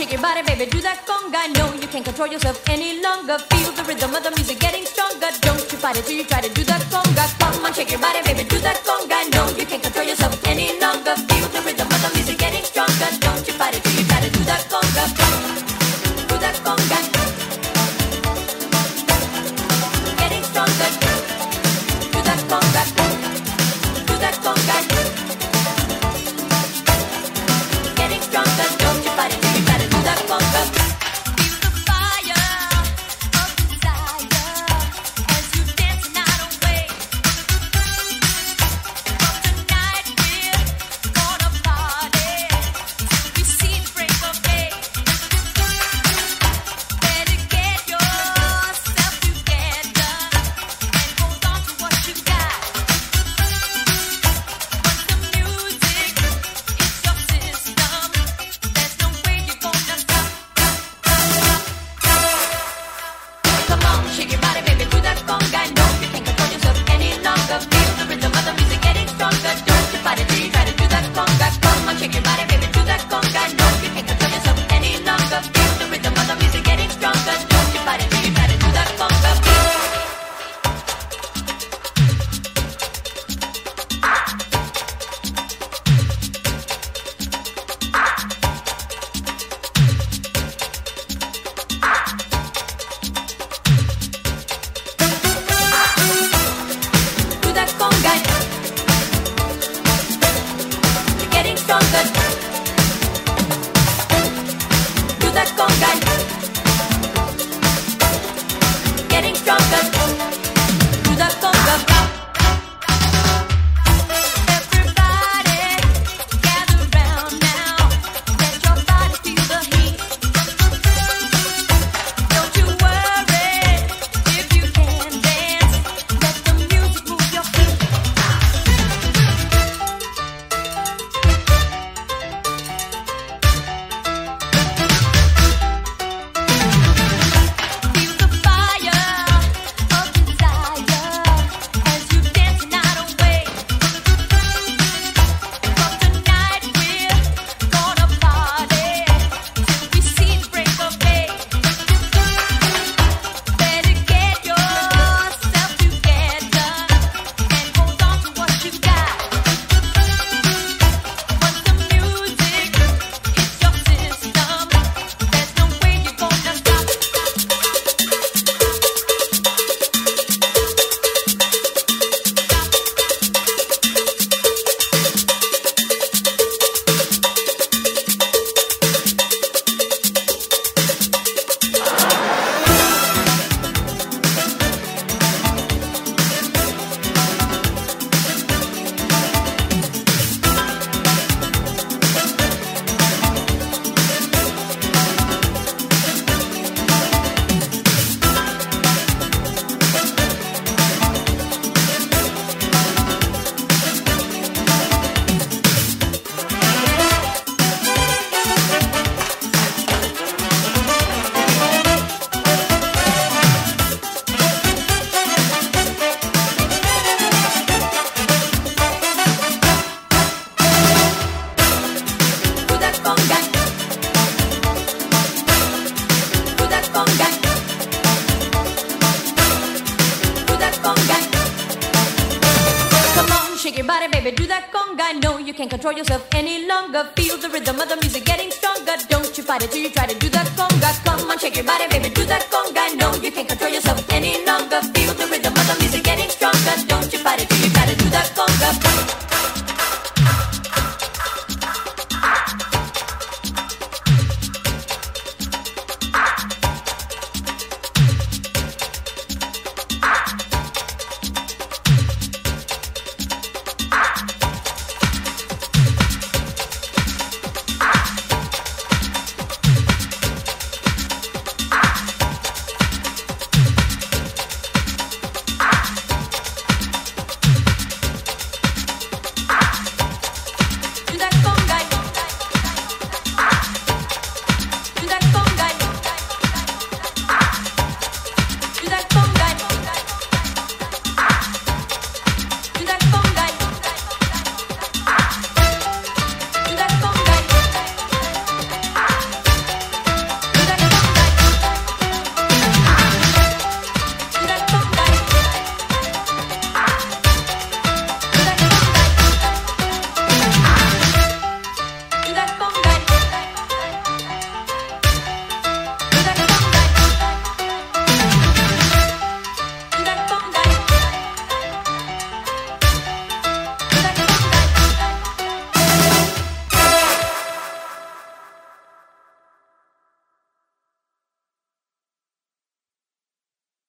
shake your body, baby, do that conga. No, you can't control yourself any longer. Feel the rhythm of the music getting stronger. Don't you fight it till you try to do that conga. Come on, shake your body, baby, do that conga. No, you can't control yourself any longer. Feel the rhythm of the music getting stronger. Don't you fight it till you try to do that conga. Do that conga. Getting stronger. Do that conga. Do that conga. Getting stronger. Don't you fight it till you try to do that conga. Feel the fire of desire as you dance the night away. Tonight we're gonna party till we see the break of day. Better get yourself together and hold on to what you got. Once the music is your system, there's no way you're gonna stop. Come on, shake your body, baby, do that conga. No, you can't control yourself any longer. Feel the rhythm of the music getting stronger. Don't you fight it till you try to do that conga. Come on, shake your body, baby, do that conga. No, you can't control yourself any longer. Feel the rhythm of the music getting stronger. Don't you fight it till you try to do that conga. Do that conga. You're getting stronger. Do that conga. Getting stronger. Do that conga. Everybody gather round now. Let your body feel the heat. Don't you worry if you can't dance. Let the music move your feet. Feel the fire of desire as you dance the night away. From tonight we're gonna party till we see the break of day. Better get yourself together and hold on to what you got. Once the music is your system, there's no way you're gonna stop. Do that conga. Do that conga. Do that conga. Come on, shake your body, baby, do that conga. No, you can't control yourself any longer. Feel the rhythm of the music getting stronger. Don't you fight it till you try to do that conga. Come on, shake your body, baby, do that conga.